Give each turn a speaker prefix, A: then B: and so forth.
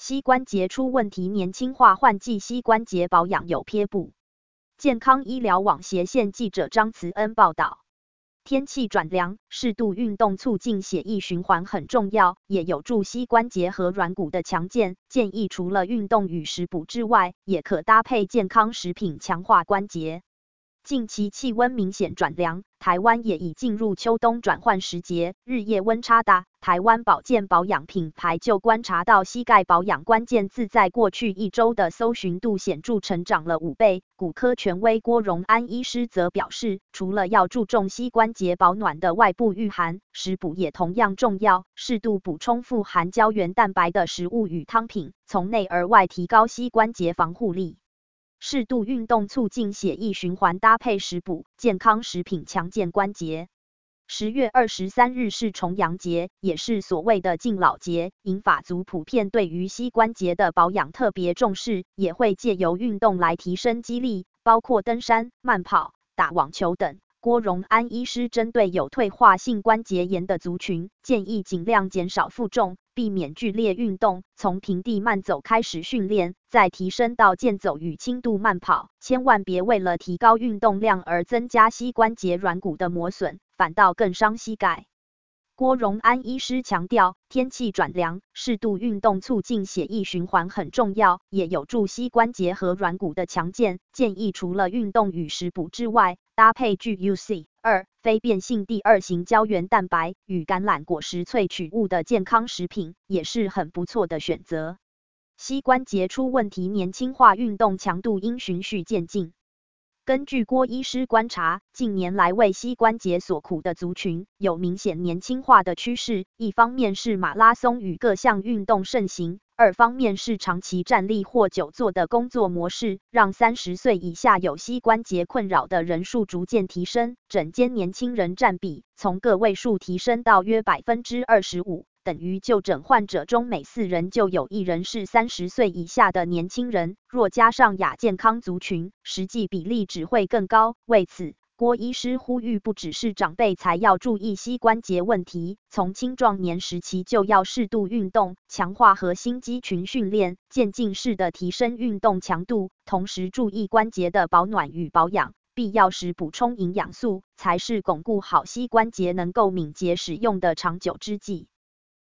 A: 膝关节出问题，年轻化换季膝关节保养有撇步。健康医疗网斜线记者张慈恩报道。天气转凉，适度运动促进血液循环很重要，也有助膝关节和软骨的强健。建议除了运动与食补之外，也可搭配健康食品强化关节。近期气温明显转凉，台湾也已进入秋冬转换时节，日夜温差大。台湾保健保养品牌就观察到膝盖保养关键字在过去1周的搜寻度显著成长了5倍。骨科权威郭荣安医师则表示，除了要注重膝关节保暖的外部御寒，食补也同样重要，适度补充富含胶原蛋白的食物与汤品，从内而外提高膝关节防护力。适度运动促进血液循环，搭配食补、健康食品强健关节。10月23日是重阳节，也是所谓的敬老节。银发族普遍对于膝关节的保养特别重视，也会借由运动来提升肌力，包括登山、慢跑、打网球等。郭荣安医师针对有退化性关节炎的族群，建议尽量减少负重，避免剧烈运动，从平地慢走开始训练，再提升到健走与轻度慢跑。千万别为了提高运动量而增加膝关节软骨的磨损，反倒更伤膝盖。郭荣安医师强调，天气转凉，适度运动促进血液循环很重要，也有助膝关节和软骨的强健。建议除了运动与食补之外，搭配具 UC2 非变性第2型胶原蛋白与橄榄果实萃取物的健康食品，也是很不错的选择。膝关节出问题，年轻化运动强度应循序渐进。根据郭医师观察，近年来为膝关节所苦的族群有明显年轻化的趋势，一方面是马拉松与各项运动盛行，二方面是长期站立或久坐的工作模式，让30岁以下有膝关节困扰的人数逐渐提升，整间年轻人占比从个位数提升到约 25%。等于就诊患者中每4人就有1人是30岁以下的年轻人，若加上亚健康族群，实际比例只会更高。为此，郭医师呼吁不只是长辈才要注意膝关节问题，从青壮年时期就要适度运动，强化核心肌群训练，渐进式的提升运动强度，同时注意关节的保暖与保养。必要时补充营养素，才是巩固好膝关节能够敏捷使用的长久之计。